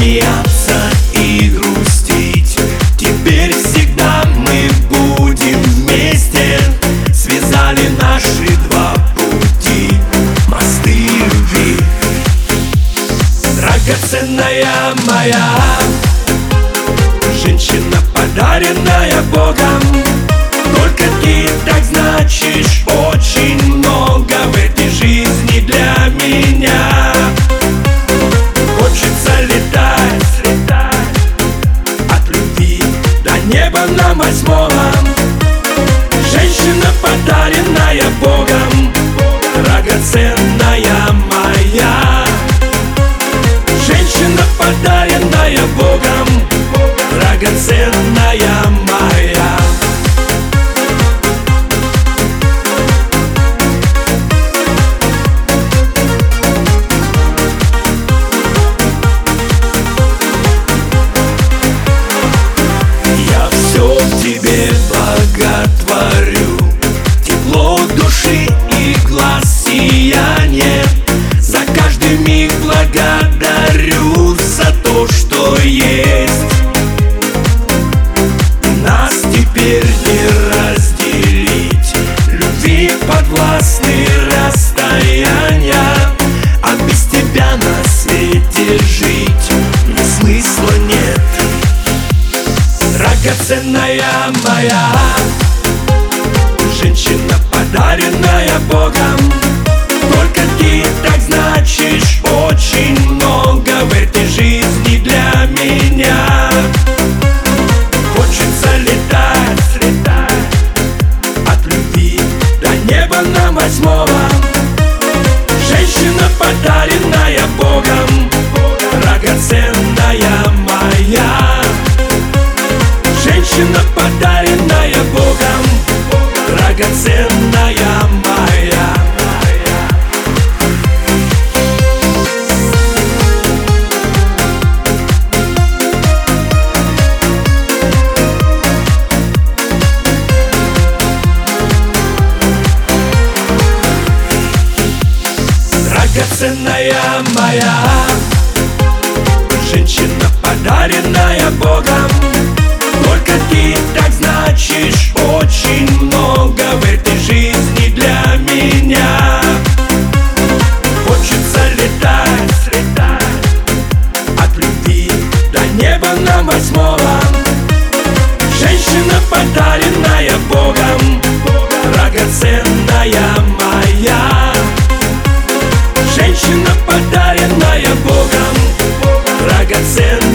смеяться и грустить. Теперь всегда мы будем вместе. Связали наши два пути мосты любви. Драгоценная моя женщина, подаренная Богом, только ты так значишь очень много в этой жизни для меня. Хочется летать от любви до неба нам восьмого. Женщина, подаренная Богом, драгоценная моя. Женщина, подаренная Богом, драгоценная моя. Я все в тебе боготворю, тепло души и глаз сияние. За каждый миг благодарю за то, что есть. Нас теперь не разделить, любви подвластны расстояния. А без тебя на свете жить ни смысла нет. Драгоценная моя женщина, подаренная Богом, только ты так значишь очень много в этой жизни для меня. Хочется летать от любви до неба нам восьмого. Женщина, подаренная Богом, драгоценная моя. Женщина, подаренная Богом, драгоценная моя. Драгоценная моя женщина, подаренная Богом, только ты так значишь очень много в этой жизни для меня. Хочется летать от любви до неба нам восьмого. Женщина, подаренная Богом, драгоценная моя. Женщина, подаренная Богом, драгоценная.